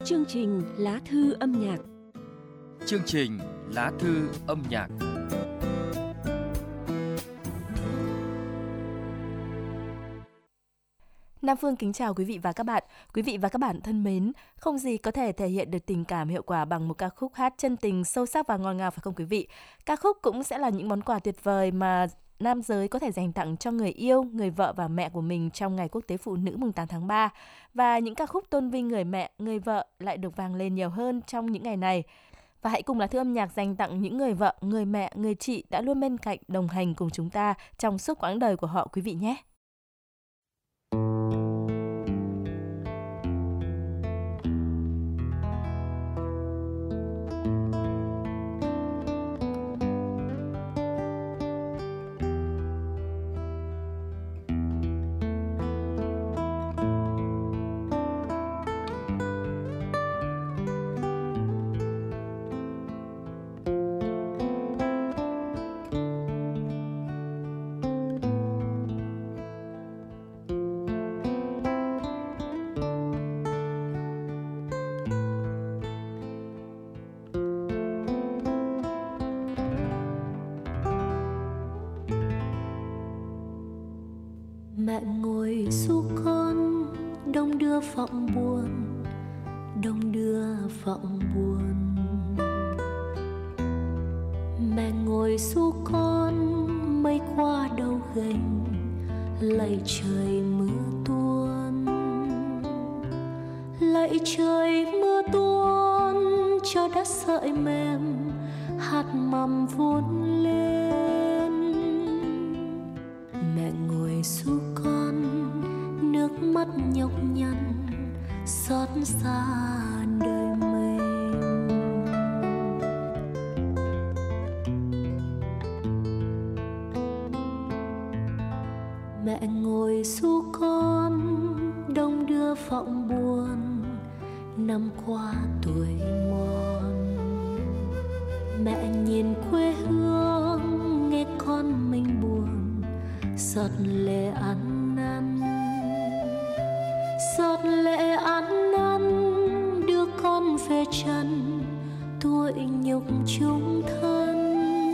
Chương trình Lá thư âm nhạc. Chương trình Lá thư âm nhạc. Nam Phương kính chào quý vị và các bạn. Quý vị và các bạn thân mến, không gì có thể thể hiện được tình cảm hiệu quả bằng một ca khúc hát chân tình, sâu sắc và ngọt ngào phải không quý vị? Ca khúc cũng sẽ là những món quà tuyệt vời mà nam giới có thể dành tặng cho người yêu, người vợ và mẹ của mình trong ngày Quốc tế Phụ nữ mùng 8 tháng 3. Và những ca khúc tôn vinh người mẹ, người vợ lại được vang lên nhiều hơn trong những ngày này. Và hãy cùng Lá thư âm nhạc dành tặng những người vợ, người mẹ, người chị đã luôn bên cạnh đồng hành cùng chúng ta trong suốt quãng đời của họ quý vị nhé. Mẹ ngồi ru con, đong đưa vọng buồn, đong đưa vọng buồn. Mẹ ngồi ru con, mây qua đầu gành, lạy trời mưa tuôn, lạy trời mưa tuôn cho đất sợi mềm, hạt mầm vun lên. Mẹ ngồi ru con, nước mắt nhọc nhằn xót xa đời mình. Mẹ ngồi ru con, đong đưa vọng buồn, năm qua tuổi mòn. Mẹ nhìn quê hương, nghe con mình buồn, giọt lệ ăn năn, giọt lệ ăn năn đưa con về trần, tuổi nhục chung thân.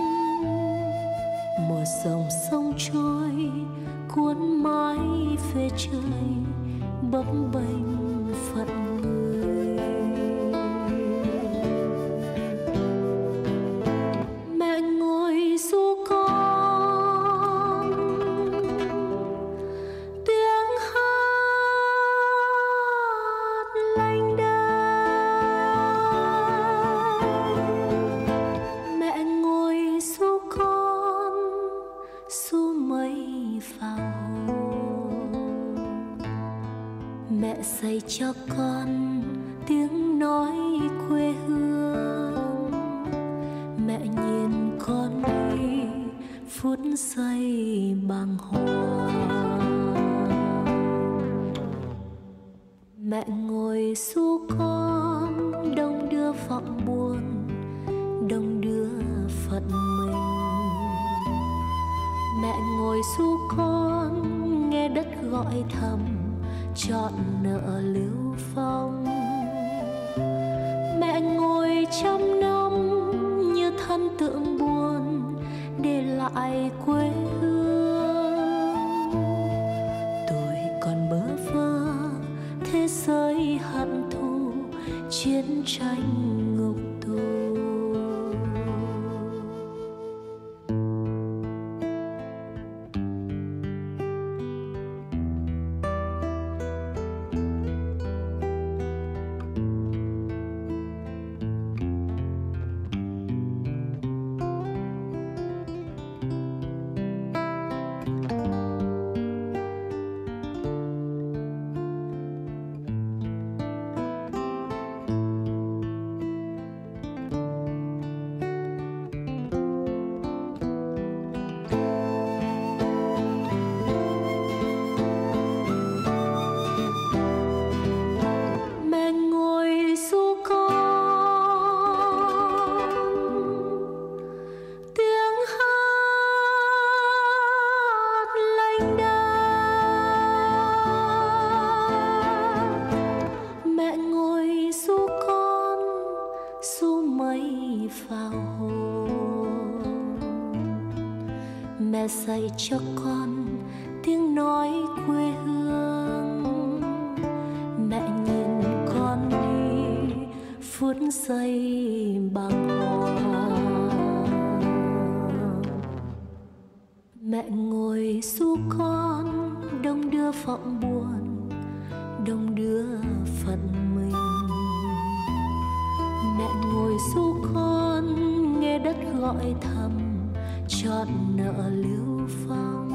Một dòng sông trôi cuốn mãi về trời, bấp bênh phận người. Mẹ ngồi ru con, tiếng hát lanh đênh. Mẹ ngồi ru con, ru mây vào hồ. Mẹ dạy cho con tiếng nói quê hương. Mẹ nhìn con đi phút giây bàng hoàng. Mẹ ngồi ru con, đong đưa vọng buồn, đong đưa phận mình. Mẹ ngồi ru con, nghe đất gọi thầm, chọn nợ lưu phong. Mẹ ngồi trăm năm như thân tượng buồn, để lại quê hương. Tuổi còn bơ vơ, thế giới hận thù, chiến tranh ngục tù. cho con tiếng nói quê hương. Mẹ nhìn con đi phút giây bàng hoàng. Mẹ ngồi ru con đông đưa phận buồn, đông đưa phận mình. Mẹ ngồi ru con nghe đất gọi thầm chọn nợ lưu phong.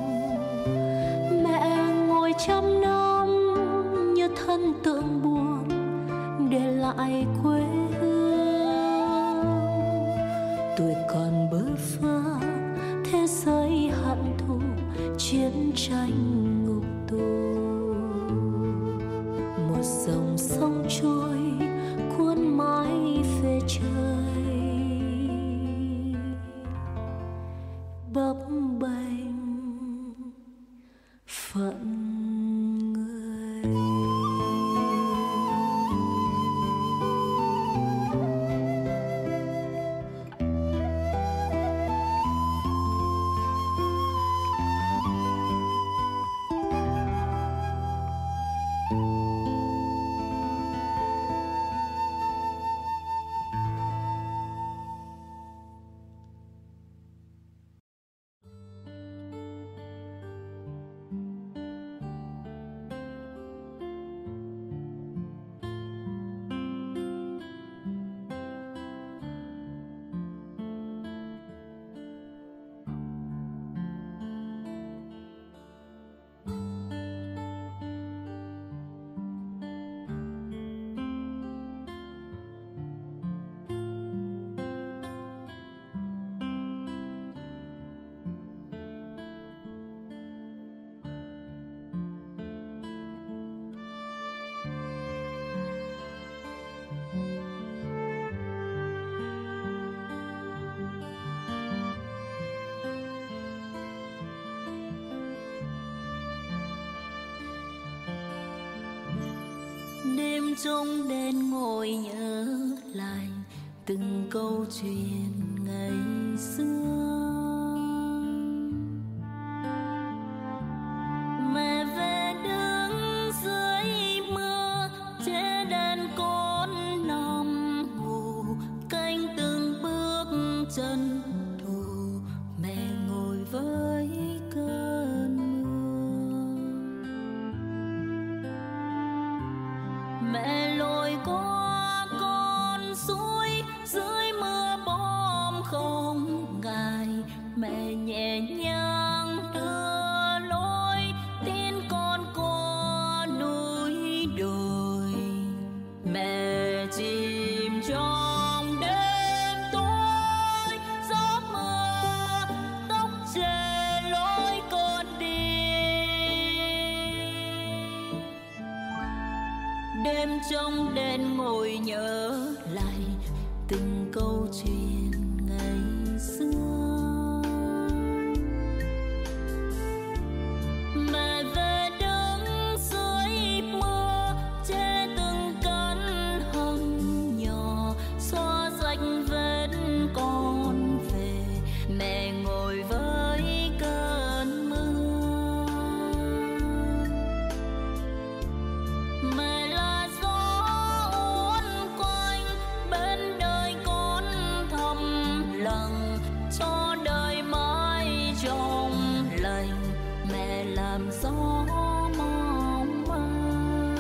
Mẹ ngồi trăm năm như thân tượng buồn để lại quê hương. Tuổi còn bơ vơ thế giới hận thù, chiến tranh ngục tù. Một dòng sông trôi cuốn mãi về trời, bấp bênh phận người. Đêm trong đèn ngồi nhớ lại từng câu chuyện ngày xưa. Mẹ về đứng dưới mưa che đèn con nằm ngủ, canh từng bước chân thù. Mẹ ngồi với cơn mưa. Mẹ lội qua con suối dưới mưa bom không ngại. Mẹ nhẹ nhàng đưa lối tin con qua núi đồi. Mẹ chìm trong đêm tối gió mưa tóc che lối con đi. Đêm trong đèn ngồi nhớ lại từng câu chuyện ngày xưa. Mẹ về đứng dưới mưa che từng cánh hồng nhỏ, xóa sạch vết con về. Mẹ ngồi với cơn mưa. Mẹ là gió uốn quanh bên đời con thầm lặng, cho đời mãi trong lành. Mẹ làm gió mong manh.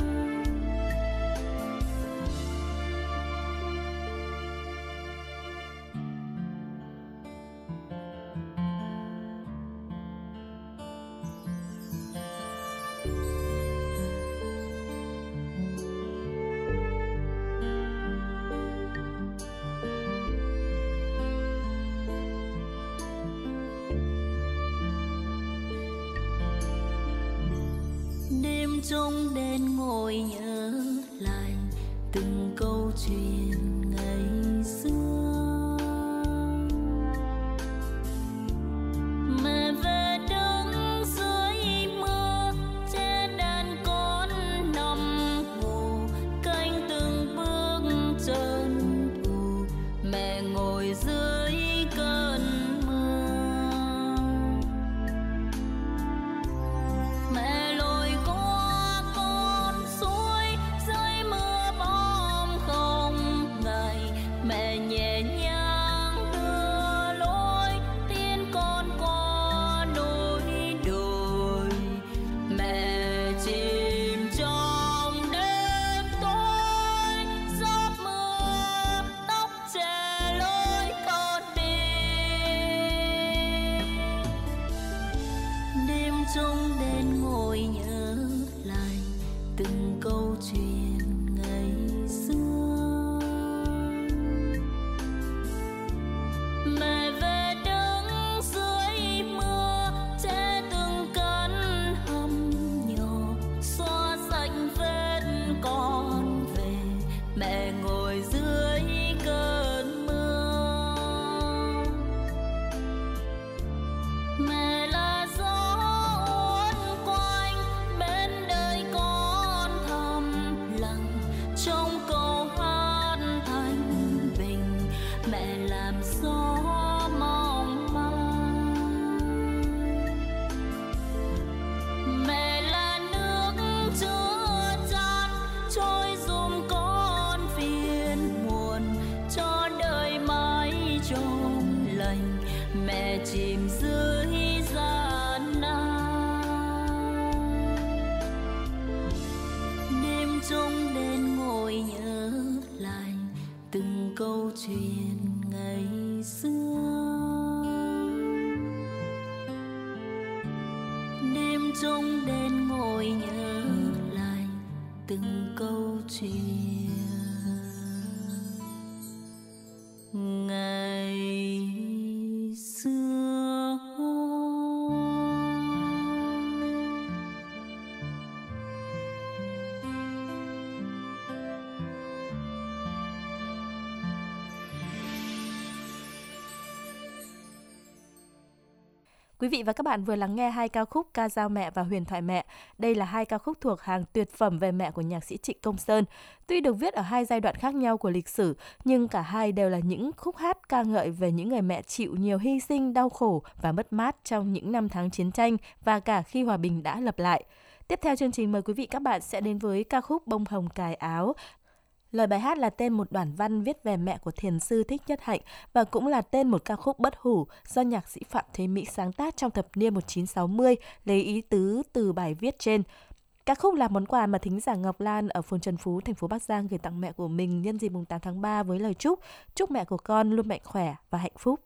Đêm trong đèn ngồi nhớ lại từng câu chuyện ngày xưa. Mẹ về đứng dưới mưa che đèn con nằm ngủ, canh từng bước chân thù. Mẹ ngồi dưới cơn mưa. Quý vị và các bạn vừa lắng nghe hai ca khúc Ca dao mẹ và Huyền thoại mẹ. Đây là hai ca khúc thuộc hàng tuyệt phẩm về mẹ của nhạc sĩ Trịnh Công Sơn. Tuy được viết ở hai giai đoạn khác nhau của lịch sử, nhưng cả hai đều là những khúc hát ca ngợi về những người mẹ chịu nhiều hy sinh, đau khổ và mất mát trong những năm tháng chiến tranh và cả khi hòa bình đã lập lại. Tiếp theo chương trình, mời quý vị các bạn sẽ đến với ca khúc Bông hồng cài áo. Lời bài hát là tên một đoạn văn viết về mẹ của thiền sư Thích Nhất Hạnh và cũng là tên một ca khúc bất hủ do nhạc sĩ Phạm Thế Mỹ sáng tác trong thập niên 1960, lấy ý tứ từ bài viết trên. Ca khúc là món quà mà thính giả Ngọc Lan ở phường Trần Phú, thành phố Bắc Giang gửi tặng mẹ của mình nhân dịp mùng 8 tháng 3 với lời chúc mẹ của con luôn mạnh khỏe và hạnh phúc.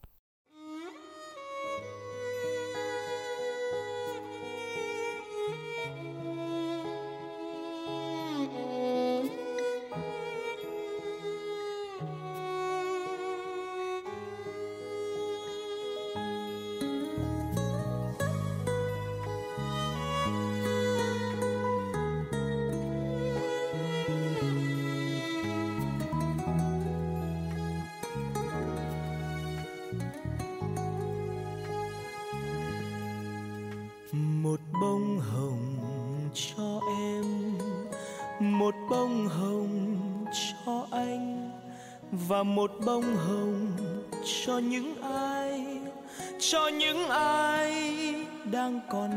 Một bông hồng cho em, một bông hồng cho anh, và một bông hồng cho những ai đang còn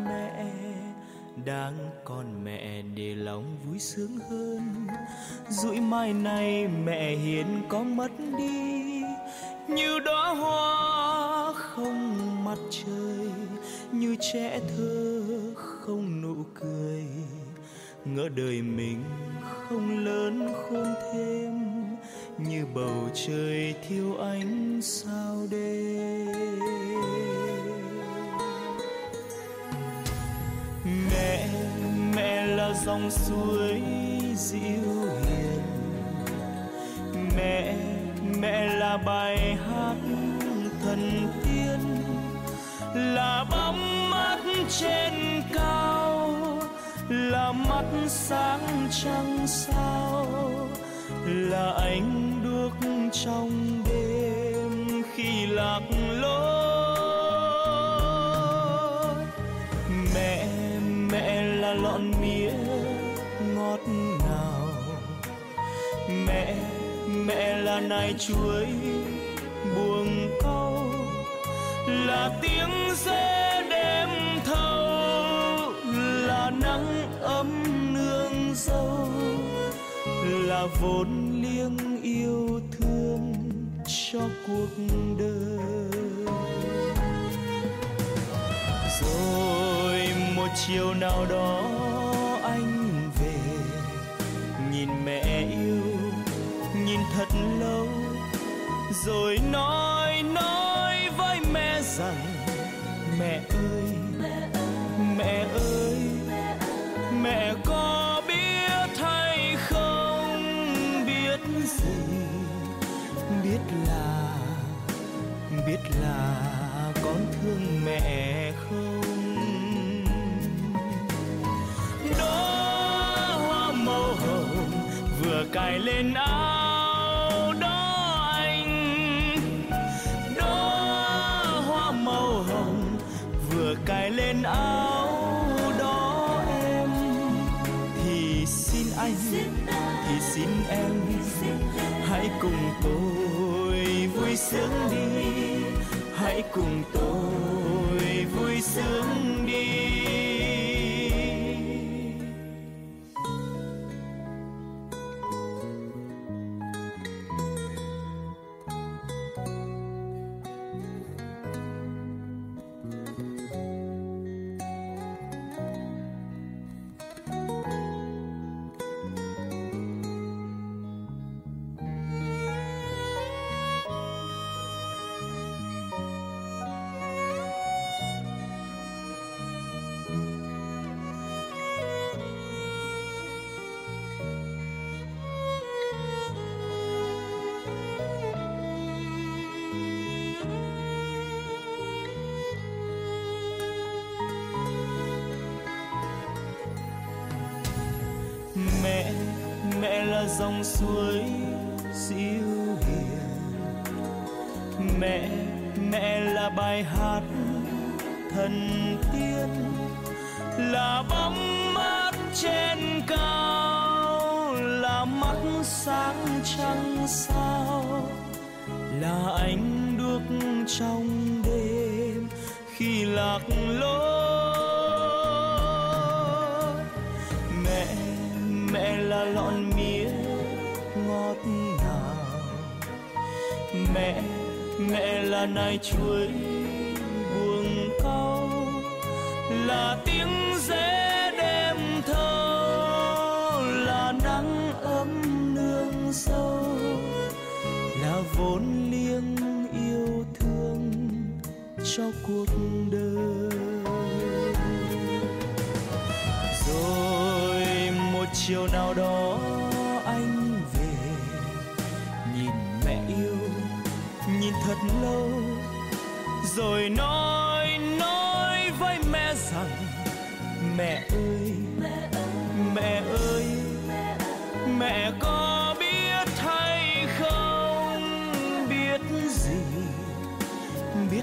mẹ để lòng vui sướng hơn. Dụi mai này mẹ hiền có mất đi, như đóa hoa không mặt trời, như trẻ thơ không nụ cười. Ngỡ đời mình không lớn khôn thêm, như bầu trời thiếu ánh sao đêm. Mẹ là dòng suối dịu hiền, mẹ là bài hát thần tiên, là bóng mắt trên cao, là mắt sáng trăng sao, là ánh đuốc trong đêm khi lạc lối. Mẹ là lọn mía ngọt ngào, mẹ là nải chuối buông câu, là tiếng rẽ đêm thâu, là nắng ấm nương dâu, là vốn liêng yêu thương cho cuộc đời. Rồi một chiều nào đó anh về, nhìn mẹ yêu, nhìn thật lâu, rồi nói với mẹ rằng mẹ ơi, mẹ có biết hay không, biết gì, biết là con thương mẹ không. Đó hoa màu hồng vừa cài lên áo đó anh, đó hoa màu hồng vừa cài lên áo đó em. Thì xin anh, thì xin em, hãy cùng tôi vui sướng đi, hãy cùng tôi vui sướng đi. Mẹ là dòng suối dịu hiền, mẹ là bài hát thần tiên, là bóng mát trên cao, là mắt sáng trăng sao, là ánh đuốc trong đêm khi lạc lối. Mẹ là lọn mía ngọt ngào, mẹ là nai chuối buông cau, là tiếng rẽ đêm thâu, là nắng ấm nương sâu, là vốn liếng yêu thương cho cuộc đời. Rồi một chiều nào đó anh về, nhìn mẹ yêu, nhìn thật lâu, rồi nói với mẹ rằng mẹ ơi, mẹ có biết hay không, biết gì, biết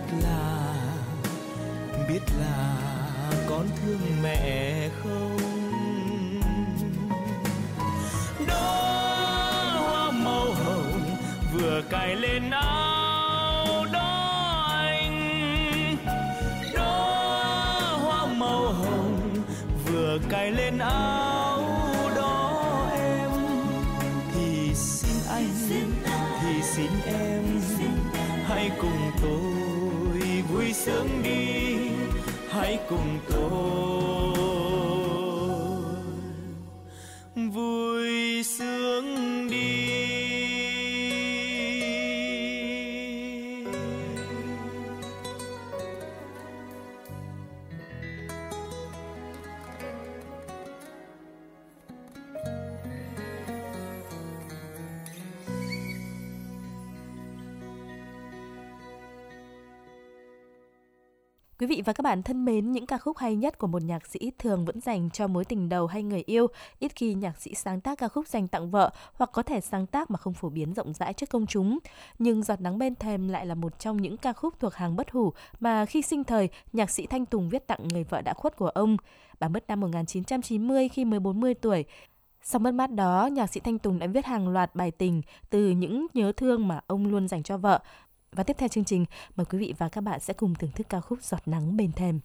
là con thương mẹ không. Đó hoa màu hồng vừa cài lên áo đó anh, đó hoa màu hồng vừa cài lên áo đó em, thì xin anh, thì xin em, hãy cùng tôi vui sướng đi, hãy cùng tôi vui sướng đi. Quý vị và các bạn thân mến, những ca khúc hay nhất của một nhạc sĩ thường vẫn dành cho mối tình đầu hay người yêu. Ít khi nhạc sĩ sáng tác ca khúc dành tặng vợ, hoặc có thể sáng tác mà không phổ biến rộng rãi trước công chúng. Nhưng Giọt nắng bên thềm lại là một trong những ca khúc thuộc hàng bất hủ mà khi sinh thời, nhạc sĩ Thanh Tùng viết tặng người vợ đã khuất của ông. Bà mất năm 1990 khi mới 40 tuổi. Sau mất mát đó, nhạc sĩ Thanh Tùng đã viết hàng loạt bài tình từ những nhớ thương mà ông luôn dành cho vợ. Và tiếp theo chương trình, mời quý vị và các bạn sẽ cùng thưởng thức ca khúc Giọt nắng bên thềm.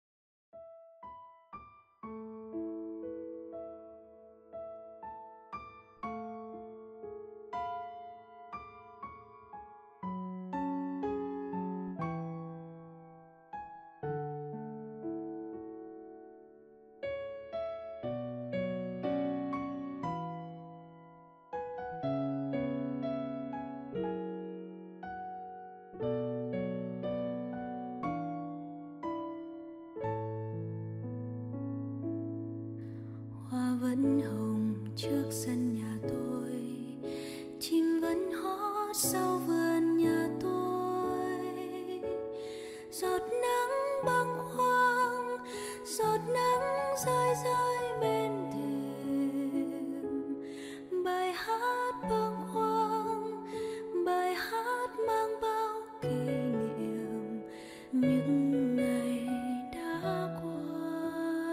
Vẫn hồng trước sân nhà tôi, chim vẫn hót sau vườn nhà tôi. Giọt nắng bâng khuâng, giọt nắng rơi rơi bên thềm. Bài hát bâng khuâng, bài hát mang bao kỷ niệm những ngày đã qua.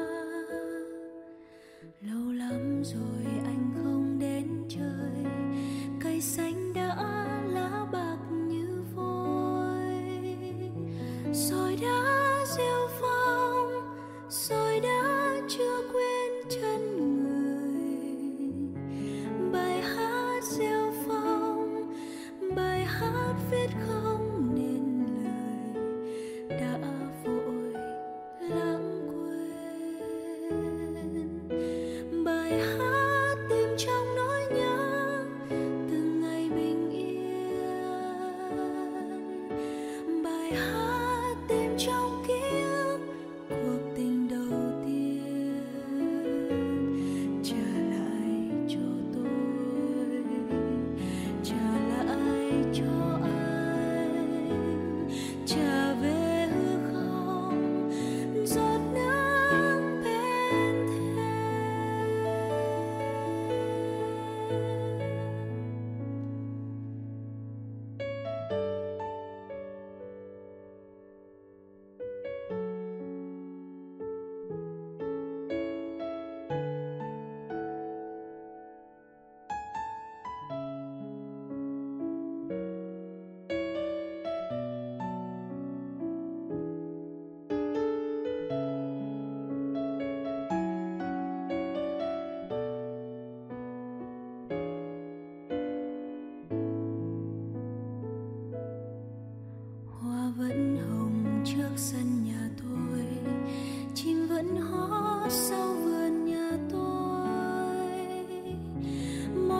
Lâu lắm rồi anh không đến chơi, cây xanh đã lá bạc như vôi. Rồi đã rêu phong, rồi đã chưa quên chân người. Bài hát rêu phong, bài hát viết không nên lời, đã vội lãng quên. Bài hát tìm trong nỗi nhớ từng ngày bình yên. Bài hát tìm trong ký ức cuộc tình đầu tiên.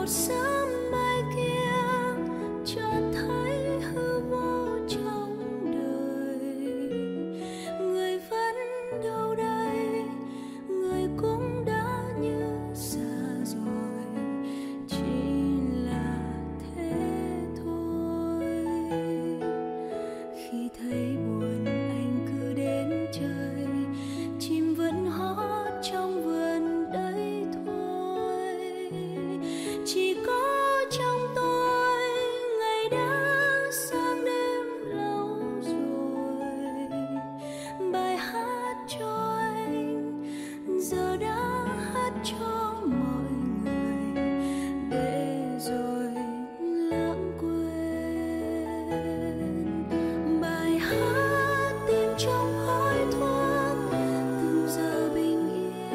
một sớm mai kia cho thấy hư vô trong đời. Người vẫn đâu đây, người cũng đã như xa rồi, chỉ là thế thôi. Khi thấy buồn anh cứ đến chơi, chim vẫn hót trong vườn đấy thôi. Chỉ có trong tôi ngày đã sang đêm lâu rồi. Bài hát cho anh giờ đã hát cho mọi người, để rồi lãng quên. Bài hát tìm trong khói thuốc từng giờ bình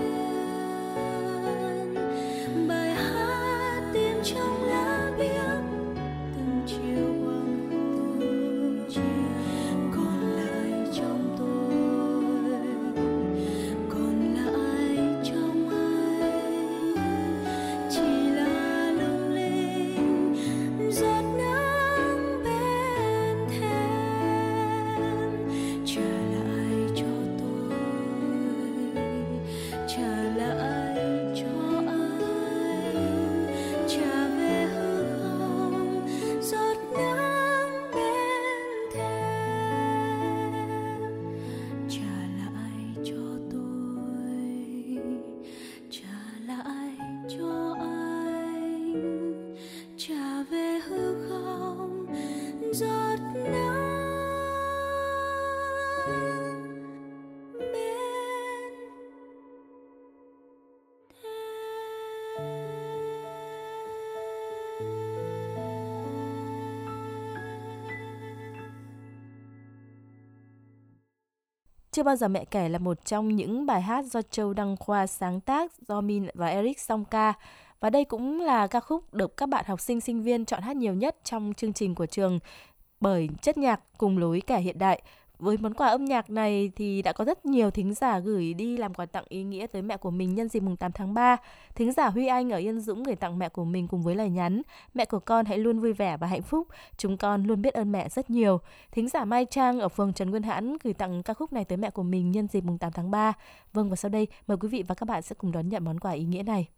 yên. Bài hát tìm trong lá biếc từng chiều hoàng hôn. Còn lại trong tôi, còn lại trong anh, chỉ là lung linh giọt nắng bên thềm. Trả lại cho tôi, trả lại cho anh, trả về hư không giọt nắng bên thềm. Trả lại cho tôi, trả lại cho anh, trả về hư không giọt nắng bên thềm. Chưa bao giờ mẹ kể là một trong những bài hát do Châu Đăng Khoa sáng tác, do Min và Eric song ca. Và đây cũng là ca khúc được các bạn học sinh sinh viên chọn hát nhiều nhất trong chương trình của trường bởi chất nhạc cùng lối kể hiện đại. Với món quà âm nhạc này thì đã có rất nhiều thính giả gửi đi làm quà tặng ý nghĩa tới mẹ của mình nhân dịp mùng 8 tháng 3. Thính giả Huy Anh ở Yên Dũng gửi tặng mẹ của mình cùng với lời nhắn: mẹ của con hãy luôn vui vẻ và hạnh phúc, chúng con luôn biết ơn mẹ rất nhiều. Thính giả Mai Trang ở phường Trần Nguyên Hãn gửi tặng ca khúc này tới mẹ của mình nhân dịp mùng 8 tháng 3. Vâng, và sau đây mời quý vị và các bạn sẽ cùng đón nhận món quà ý nghĩa này.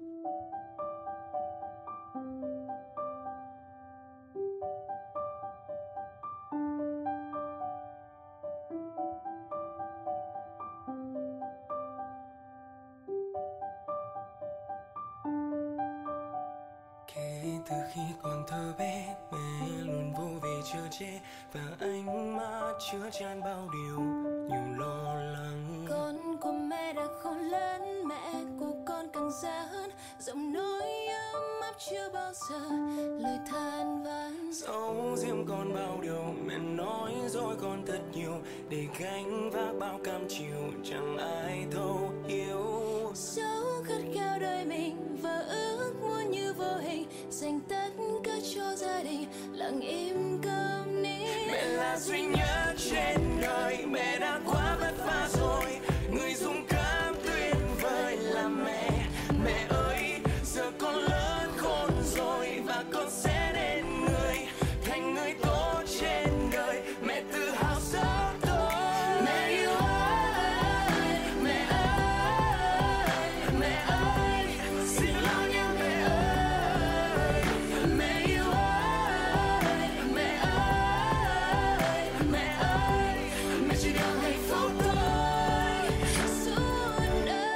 Kể từ khi còn thơ bé, mẹ luôn vô về chở che và ánh mắt chứa chan bao điều nhiều lo lắng. Con của mẹ đã khôn lớn, mẹ của con càng già hơn, giọng nói ấm áp chưa bao giờ lời than vãn. Dẫu riêng con bao điều mẹ nói rồi con thật nhiều, để gánh vác bao cam chịu chẳng ai thấu hiểu. Dẫu khát khao đời mình và ước muốn như vô hình, dành tất cả cho gia đình lặng im câm nín. Mẹ là duy nhất trên đời, mẹ đã quá vất vả rồi, người dũng cảm tuyệt vời là mẹ. Mẹ ơi, giờ con lớn khôn rồi và con sẽ đến người thành người tốt trên đời. Mẹ tự hào rất tôi. Mẹ yêu ơi, mẹ ơi, mẹ ơi, Xin lắng nghe mẹ ơi. mẹ yêu ơi, mẹ ơi, mẹ ơi, Mẹ chỉ đang hạnh phúc tôi suốt đời.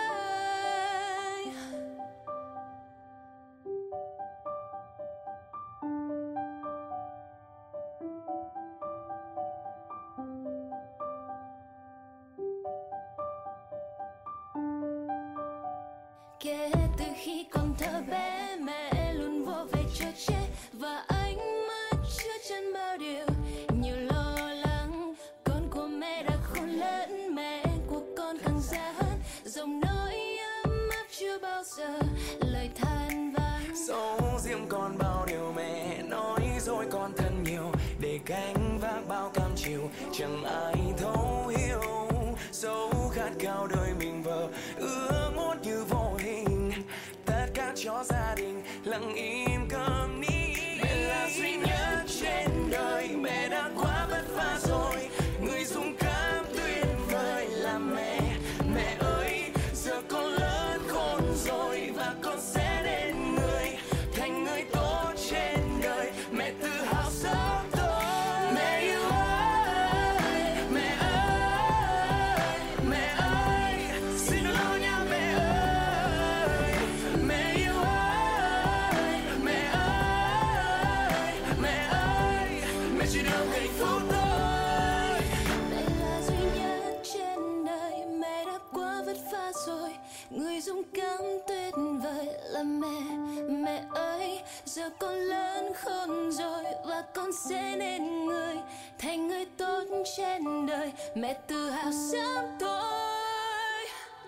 Kể từ khi còn thơ bé, mẹ luôn vô về chở che và ánh mắt chứa chan bao điều nhiều lo lắng. Con của mẹ đã khôn lớn, mẹ của con càng già hơn, giọng nói ấm áp chưa bao giờ lời than vãn. Dẫu riêng con bao điều mẹ nói rồi con thân nhiều, để gánh vác bao cam chịu chẳng ai thấu hiểu. Dẫu khát khao đời mình vờ ước muốn như vô hình, tất cả cho gia đình là lặng im cầm ní. Mẹ là duy nhất trên đời, mẹ đã quá vất vả rồi, người dũng cảm tuyệt vời là mẹ. Mẹ ơi, giờ con lớn khôn rồi và con sẽ đến người, thành người tốt trên đời. Mẹ tự hào sống tôi. Mẹ yêu ơi, mẹ ơi, mẹ ơi, xin đừng lo nha mẹ ơi. Mẹ yêu ơi, mẹ ơi, mẹ ơi, mẹ chỉ được hạnh phúc thôi. Mẹ là duy nhất trên đời, mẹ đã quá vất vả rồi, người dũng cảm tuyệt vời là mẹ. Mẹ ơi, giờ con lớn khôn rồi và con sẽ nên người, thành người tốt trên đời. Mẹ tự hào sống tôi.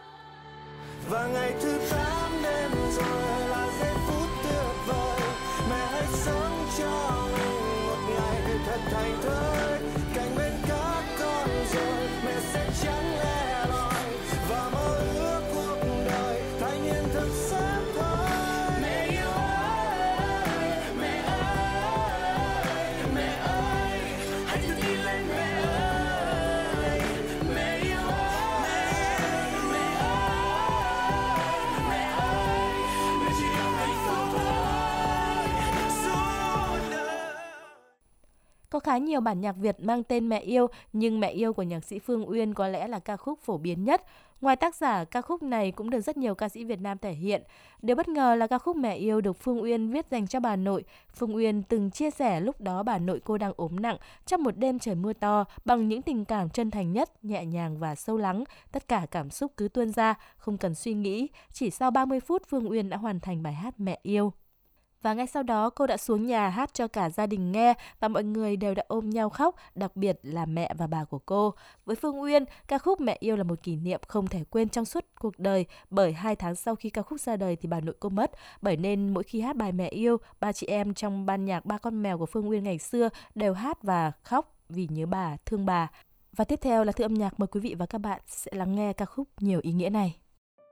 Và ngày thứ 8 đến rồi là giây phút tuyệt vời. Mẹ hãy sống cho mình một ngày thật thành thơi. Cạnh bên các con rồi mẹ sẽ chẳng lẻ loi, và mơ ước cuộc đời thành hiện thực sớm thôi. Mẹ yêu ơi, mẹ ơi, mẹ ơi, hãy tự tin lên mẹ ơi. Mẹ yêu ơi, mẹ ơi, mẹ ơi, mẹ chỉ yêu hạnh phúc thôi suốt đời. Có khá nhiều bản nhạc Việt mang tên Mẹ Yêu, nhưng Mẹ Yêu của nhạc sĩ Phương Uyên có lẽ là ca khúc phổ biến nhất. Ngoài tác giả, ca khúc này cũng được rất nhiều ca sĩ Việt Nam thể hiện. Điều bất ngờ là ca khúc Mẹ Yêu được Phương Uyên viết dành cho bà nội. Phương Uyên từng chia sẻ lúc đó bà nội cô đang ốm nặng trong một đêm trời mưa to, bằng những tình cảm chân thành nhất, nhẹ nhàng và sâu lắng. Tất cả cảm xúc cứ tuôn ra, không cần suy nghĩ. Chỉ sau 30 phút, Phương Uyên đã hoàn thành bài hát Mẹ Yêu. Và ngay sau đó cô đã xuống nhà hát cho cả gia đình nghe và mọi người đều đã ôm nhau khóc, đặc biệt là mẹ và bà của cô. Với Phương Uyên, ca khúc Mẹ Yêu là một kỷ niệm không thể quên trong suốt cuộc đời, bởi 2 tháng sau khi ca khúc ra đời thì bà nội cô mất. Bởi nên mỗi khi hát bài Mẹ Yêu, ba chị em trong ban nhạc Ba Con Mèo của Phương Uyên ngày xưa đều hát và khóc vì nhớ bà, thương bà. Và tiếp theo là thư âm nhạc, mời quý vị và các bạn sẽ lắng nghe ca khúc nhiều ý nghĩa này.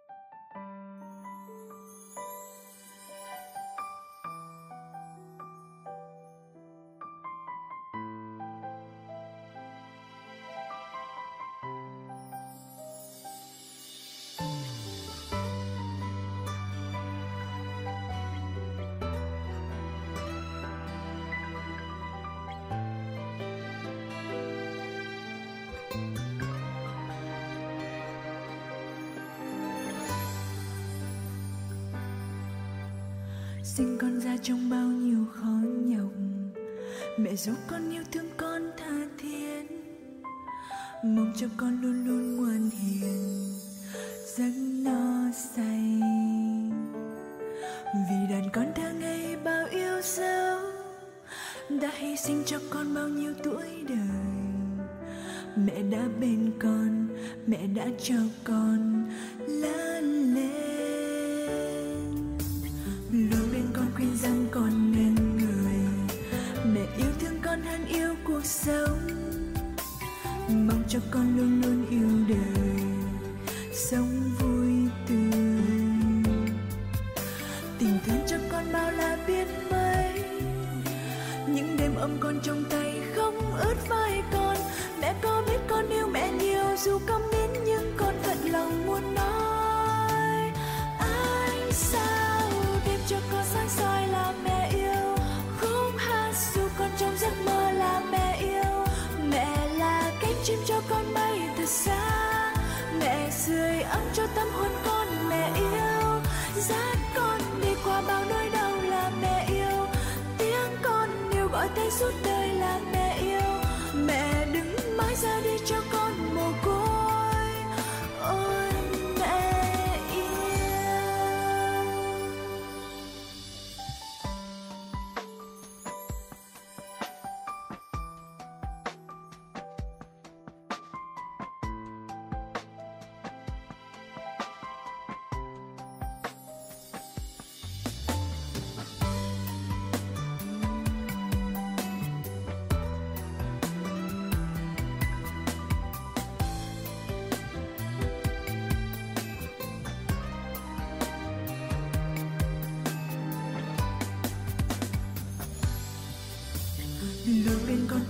Sinh con ra trong bao nhiêu khó nhọc, mẹ giúp con yêu thương con tha thiết, mong cho con luôn luôn ngoan hiền, giấc no say. Vì đàn con thơ ngây bao yêu dấu, đã hy sinh cho con bao nhiêu tuổi đời. Mẹ đã bên con, mẹ đã cho con lớn lên, luôn bên con khuyên rằng con nên người. Mẹ yêu thương con hơn yêu cuộc sống, mong cho con luôn luôn yêu đời, sống vui tươi. Tình thương cho con bao la biết mấy, những đêm ôm con trong tay không ướt vai con. Mẹ có biết con yêu mẹ nhiều dù không biết, nhưng con thật lòng muốn nói. Anh sao đêm cho con sáng soi là mẹ yêu, khúc hát dù con trong giấc mơ là mẹ yêu. Mẹ là cánh chim cho con bay thật xa, mẹ sưởi ấm cho tâm hồn con. Mẹ yêu dắt con đi qua bao nỗi đau là mẹ yêu, tiếng con yêu gọi tên suốt đời là mẹ yêu. Mẹ đứng mãi ra đi cho con mồ côi, ôi mẹ yêu.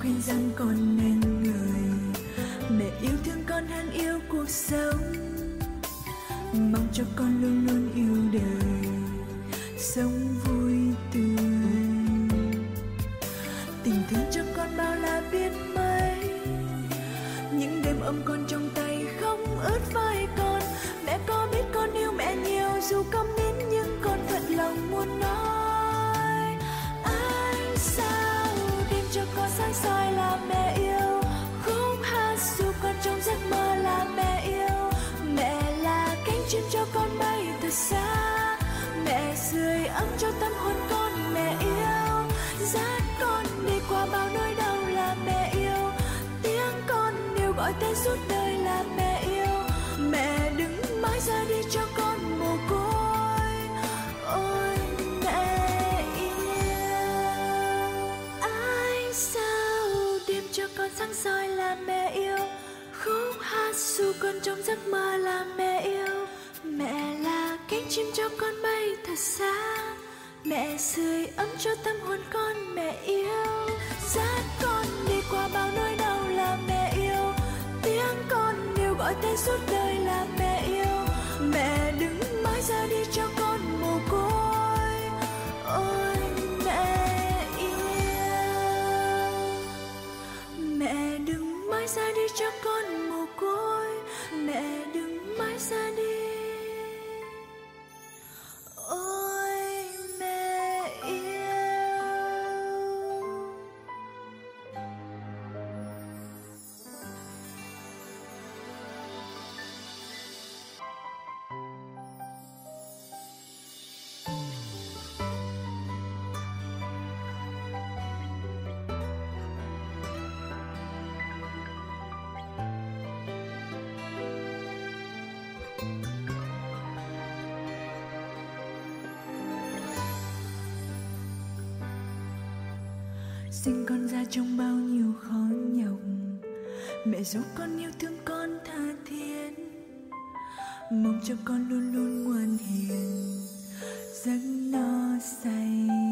khuyên rằng con nên người. Mẹ yêu thương con hơn yêu cuộc sống, mong cho con luôn luôn yêu đời, sống vui tươi. Tình thương cho con bao la biết mấy, những đêm ôm con trong tay không ướt vai con. Mẹ có biết con yêu mẹ nhiều dù câm nín nhưng con thật lòng muốn nói. Anh sao đêm cho con sáng soi là mẹ yêu, khúc hát dù con trong giấc mơ là mẹ yêu. Mẹ là cánh chim cho con bay thật xa, mẹ sưởi ấm cho tâm hồn con. Mẹ yêu dắt con đi qua bao nỗi đau là mẹ yêu, tiếng con yêu gọi tên suốt đời là mẹ yêu. Mẹ đứng mãi ra đi cho con mồ côi, ôi mẹ yêu. Ai sao đêm cho con sáng soi là mẹ yêu, khúc hát dù con trong giấc mơ là mẹ yêu. Mẹ là cánh chim cho con bay thật xa, mẹ sưởi ấm cho tâm hồn con. Mẹ yêu dắt con đi qua bao nỗi đau là mẹ yêu, tiếng con yêu gọi tên suốt đời là mẹ yêu. Mẹ đứng mãi ra đi cho con mồ côi, ôi mẹ yêu. Mẹ đứng mãi ra đi cho con mồ côi, mẹ đứng mãi ra đi. Ôi mẹ yêu. Sinh con ra trong bao nhiêu khó nhọc, mẹ giúp con yêu thương con tha thiết, mong cho con luôn luôn ngoan hiền, giấc no say.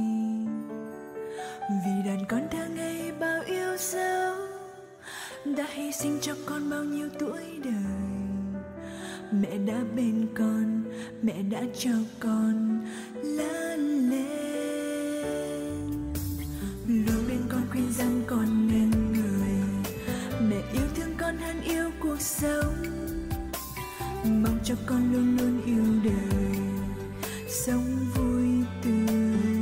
Vì đàn con thơ ngây bao yêu dấu, đã hy sinh cho con bao nhiêu tuổi đời. Mẹ đã bên con, mẹ đã cho con lớn lên, luôn bên con khuyên rằng con nên người. Mẹ yêu thương con hơn yêu cuộc sống, mong cho con luôn luôn yêu đời, sống vui tươi.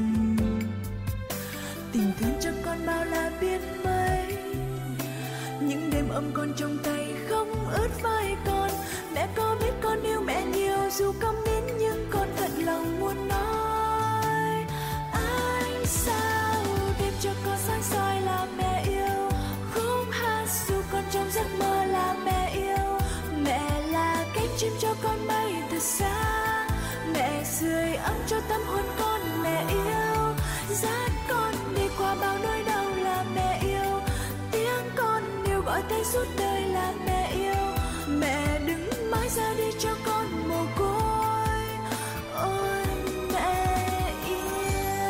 Tình thương cho con bao la biết mấy, những đêm ôm con trong tay không ướt vai con. Mẹ có biết con yêu mẹ nhiều dù câm nín nhưng con thật lòng muốn nói. Anh sao đêm cho con sáng soi là mẹ yêu, khúc hát dù con trong giấc mơ là mẹ yêu. Mẹ là cánh chim cho con bay thật xa, mẹ sưởi ấm cho tâm hồn con. Mẹ yêu dắt con đi qua bao nỗi đau là mẹ yêu, tiếng con yêu gọi tên suốt đời là mẹ yêu. Mẹ đứng mãi ra đi cho con mồ côi, ôi mẹ yêu.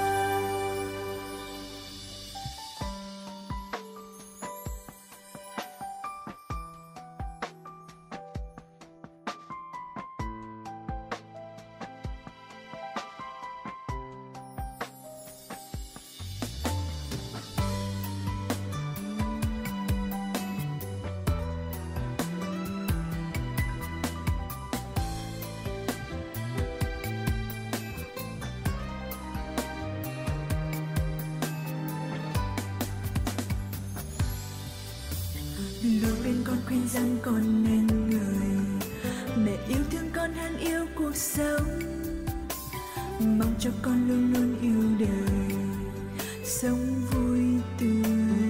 Luôn bên con khuyên rằng con nên người. Mẹ yêu thương con hơn yêu cuộc sống, mong cho con luôn luôn yêu đời, sống vui tươi.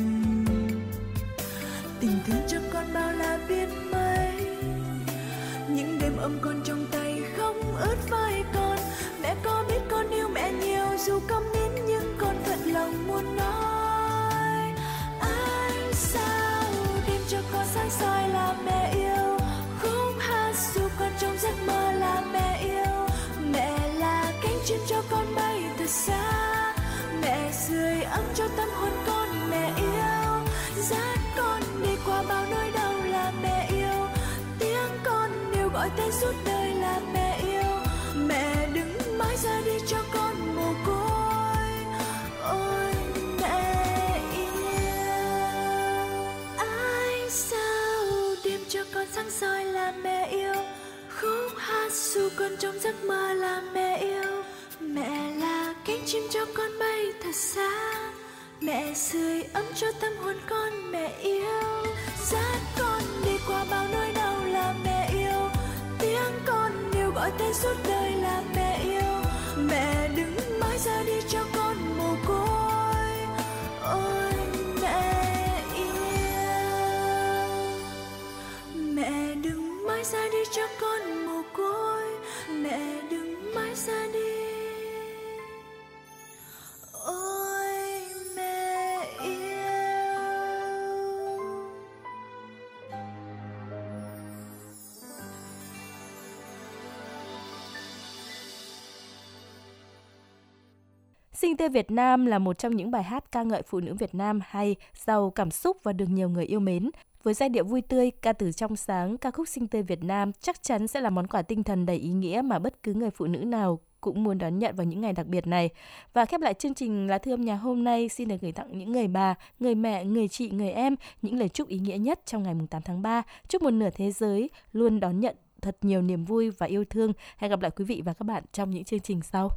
Tình thương cho con bao la biết mấy, những đêm ôm con trong tay không ướt vai con. Mẹ có biết con yêu mẹ nhiều dù câm nín nhưng con thật lòng muốn nói. Anh sao đêm cho con sáng soi là mẹ yêu, khúc hát dù con trong giấc mơ là mẹ yêu. Mẹ là cánh chim cho con bay thật xa, mẹ sưởi ấm cho tâm hồn con. Mẹ yêu tên suốt đời là mẹ yêu. Mẹ đừng mãi ra đi cho con mồ côi. Ôi mẹ yêu. Ai sao đêm cho con sáng soi là mẹ yêu. Khúc hát ru con trong giấc mơ là mẹ yêu. Mẹ là cánh chim cho con bay thật xa. Mẹ sưởi ấm cho tâm hồn con mẹ yêu. Dắt con đi qua bao nỗi đau là mẹ yêu. Tiếng con yêu gọi tên suốt đời là mẹ yêu. Mẹ đừng mãi ra đi cho con mồ côi. Ôi mẹ yêu. Mẹ đừng mãi ra đi cho con mồ côi. Mẹ đừng mãi ra đi. Ôi mẹ yêu. Sinh tươi Việt Nam là một trong những bài hát ca ngợi phụ nữ Việt Nam hay, giàu cảm xúc và được nhiều người yêu mến. Với giai điệu vui tươi, ca từ trong sáng, ca khúc Sinh tươi Việt Nam chắc chắn sẽ là món quà tinh thần đầy ý nghĩa mà bất cứ người phụ nữ nào cũng muốn đón nhận vào những ngày đặc biệt này. Và khép lại chương trình Lá thư âm nhạc hôm nay, xin được gửi tặng những người bà, người mẹ, người chị, người em những lời chúc ý nghĩa nhất trong ngày 8 tháng 3. Chúc một nửa thế giới luôn đón nhận thật nhiều niềm vui và yêu thương. Hẹn gặp lại quý vị và các bạn trong những chương trình sau.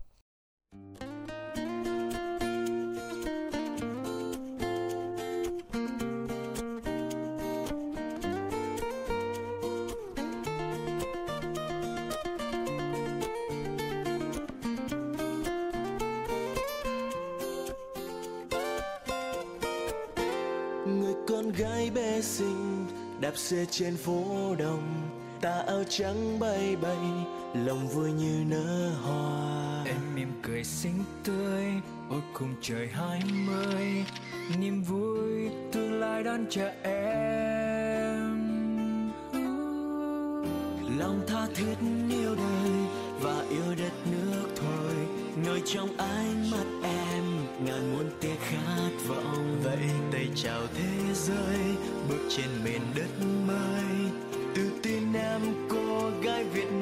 Người con gái bé xinh đạp xe trên phố đông, tà áo trắng bay bay, lòng vui như nở hoa. Em mỉm cười xinh tươi, ôi cùng trời 20, niềm vui tương lai đón chờ em. Lòng tha thiết yêu đời và yêu đất nước thôi, ngồi trong ánh mắt em ngàn muôn tia khát vọng. Vậy tay chào thế giới, bước trên miền đất mới, tự tin em cô gái Việt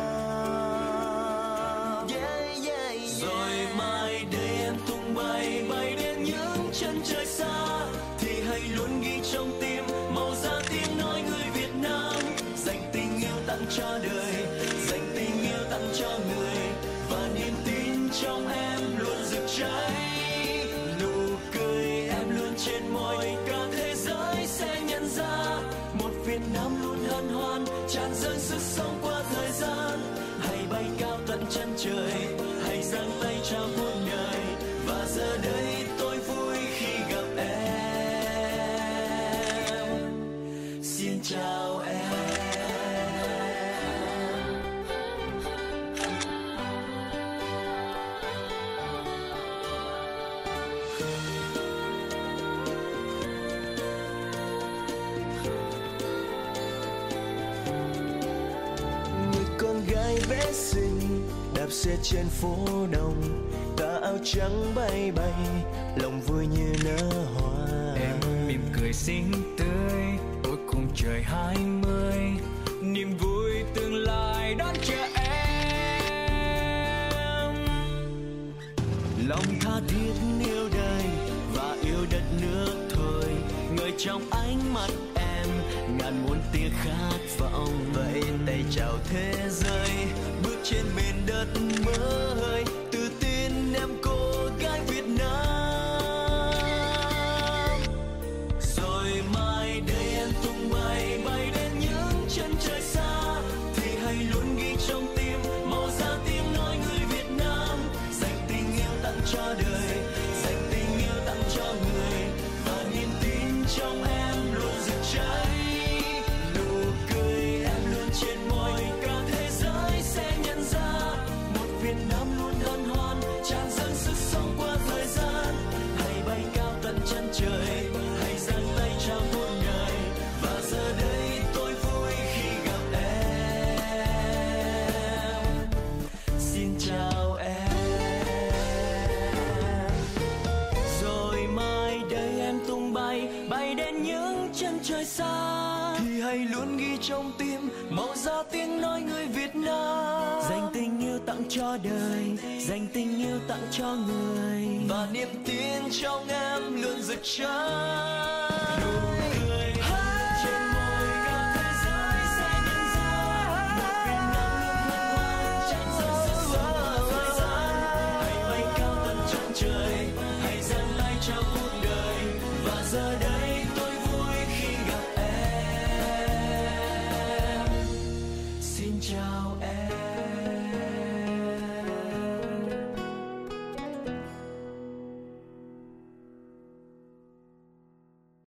Nam. Rồi mai đây em tung bay bay đến những chân trời xa, thì hãy luôn ghi trong tim màu da tiếng nói người Việt Nam. Dành tình yêu tặng cho đời, dành tình yêu tặng cho người, và niềm tin trong em luôn rực cháy. Nụ cười em luôn trên môi, cả thế giới sẽ nhận ra một Việt Nam luôn hân hoan, tràn dâng sức sống qua thời gian. Hãy bay cao tận chân trời, hãy giang tay chào muôn đời, và giờ đây tôi vui khi gặp em. Xin chào em. Bé xinh đạp xe trên phố đông, tà áo trắng bay bay, lòng vui như nở hoa. Em mỉm cười xinh tươi, ôi cùng trời 20, niềm vui tương lai đón chờ em. Lòng tha thiết yêu đời và yêu đất nước thôi, ngồi trong ánh mắt em ngàn muôn tia khát vọng. Vậy tay chào thế giới, bước trên miền đất mới, tự tin em cô gái Việt Nam. Rồi mai đây em tung bay bay đến những chân trời xa, thì hãy luôn ghi trong tim màu da tiếng nói người Việt Nam. Dành tình yêu tặng cho đời, dành tình yêu tặng cho người, và niềm tin trong em luôn rực cháy. Nụ cười em luôn trên môi, cả thế giới sẽ nhận ra một Việt Nam luôn hân hoan, tràn dâng sức sống qua thời gian. Hãy bay cao tận chân trời, hãy giang tay chào muôn người, và giờ đây tôi vui khi gặp em. Xin chào em. Rồi mai đây em tung bay bay đến những chân trời xa, thì hãy luôn ghi trong tim màu da ra tiếng nói người Việt Nam, dành tình yêu tặng cho đời, dành tình yêu tặng cho người, và niềm tin trong em luôn rực cháy.